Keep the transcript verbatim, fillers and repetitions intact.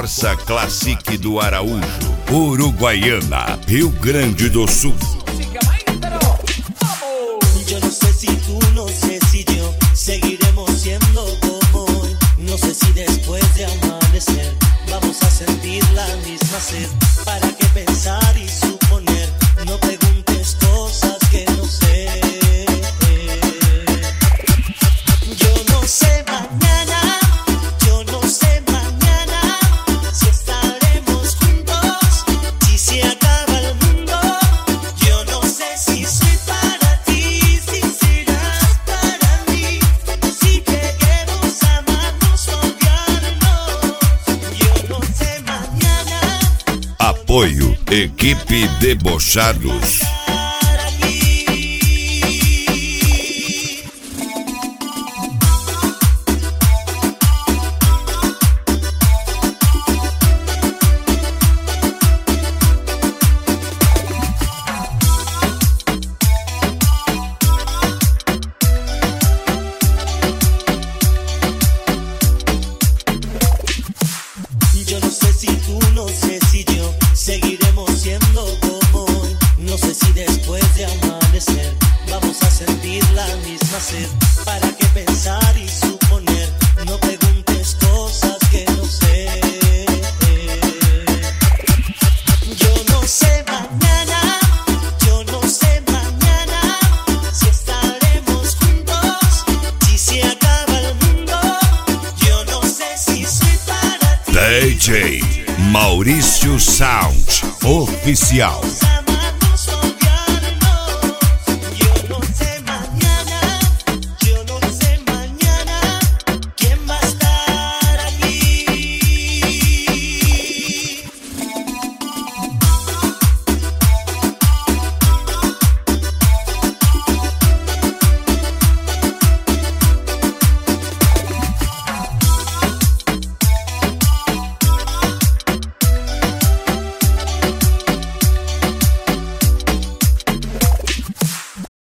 Corsa Classic do Araújo, Uruguaiana, Rio Grande do Sul. Yo no sé si tú, no sé si yo seguiremos siendo como hoy. No sé si después de amanecer vamos a sentir la misma sed. ¿Para qué pensar y suponer? No preguntes cosas que no sé. Yo no sé mañana, yo no sé mañana si estaremos juntos, si se acaba el mundo. Yo no sé si soy para ti, si serás para mí, si queremos amarnos o odiarnos. Yo no sé mañana. Apoio Equipe Debochados. Yo no sé si tú, no sé si yo seguiremos siendo como hoy. No sé si después de amanecer vamos a sentir la misma sed. ¿Para qué pensar y suponer? No preguntes cosas que no sé. Yo no sé mañana, yo no sé mañana si estaremos juntos, si se acaba el mundo. Yo no sé si soy para ti. D J Maurício Sound Oficial.